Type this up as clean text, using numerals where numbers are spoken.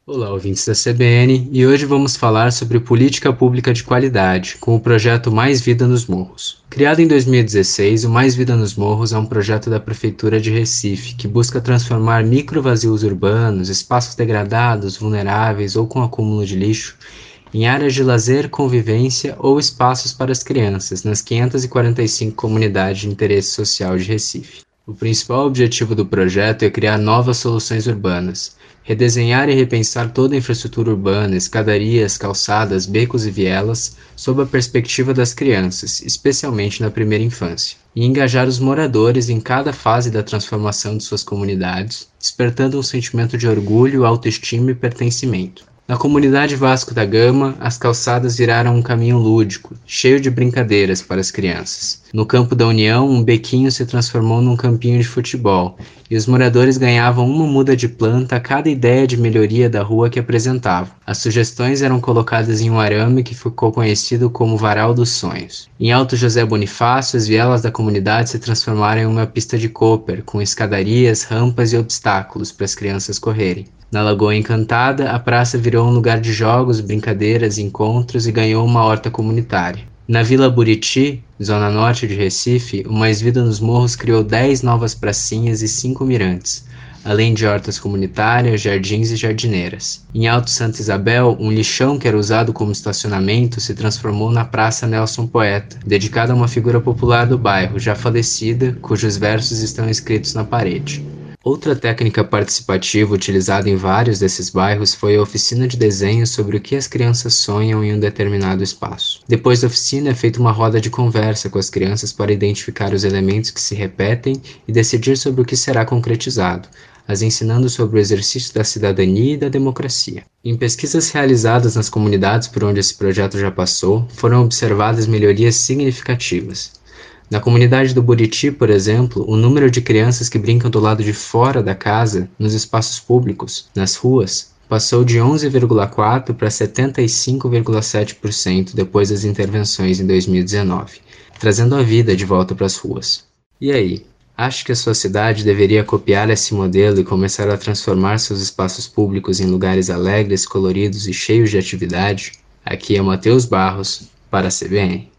Olá, ouvintes da CBN, e hoje vamos falar sobre política pública de qualidade, com o projeto Mais Vida nos Morros. Criado em 2016, o Mais Vida nos Morros é um projeto da Prefeitura de Recife que busca transformar microvazios urbanos, espaços degradados, vulneráveis ou com acúmulo de lixo, em áreas de lazer, convivência ou espaços para as crianças, nas 545 comunidades de interesse social de Recife. O principal objetivo do projeto é criar novas soluções urbanas, redesenhar e repensar toda a infraestrutura urbana, escadarias, calçadas, becos e vielas, sob a perspectiva das crianças, especialmente na primeira infância, e engajar os moradores em cada fase da transformação de suas comunidades, despertando um sentimento de orgulho, autoestima e pertencimento. Na comunidade Vasco da Gama, as calçadas viraram um caminho lúdico, cheio de brincadeiras para as crianças. No Campo da União, um bequinho se transformou num campinho de futebol, e os moradores ganhavam uma muda de planta a cada ideia de melhoria da rua que apresentavam. As sugestões eram colocadas em um arame que ficou conhecido como Varal dos Sonhos. Em Alto José Bonifácio, as vielas da comunidade se transformaram em uma pista de Cooper, com escadarias, rampas e obstáculos para as crianças correrem. Na Lagoa Encantada, a praça virou um lugar de jogos, brincadeiras, encontros e ganhou uma horta comunitária. Na Vila Buriti, zona norte de Recife, o Mais Vida nos Morros criou 10 novas pracinhas e 5 mirantes, além de hortas comunitárias, jardins e jardineiras. Em Alto Santa Isabel, um lixão que era usado como estacionamento se transformou na Praça Nelson Poeta, dedicada a uma figura popular do bairro, já falecida, cujos versos estão escritos na parede. Outra técnica participativa utilizada em vários desses bairros foi a oficina de desenho sobre o que as crianças sonham em um determinado espaço. Depois da oficina é feita uma roda de conversa com as crianças para identificar os elementos que se repetem e decidir sobre o que será concretizado, as ensinando sobre o exercício da cidadania e da democracia. Em pesquisas realizadas nas comunidades por onde esse projeto já passou, foram observadas melhorias significativas. Na comunidade do Buriti, por exemplo, o número de crianças que brincam do lado de fora da casa, nos espaços públicos, nas ruas, passou de 11,4% para 75,7% depois das intervenções em 2019, trazendo a vida de volta para as ruas. E aí, acha que a sua cidade deveria copiar esse modelo e começar a transformar seus espaços públicos em lugares alegres, coloridos e cheios de atividade? Aqui é Matheus Barros, para a CBN.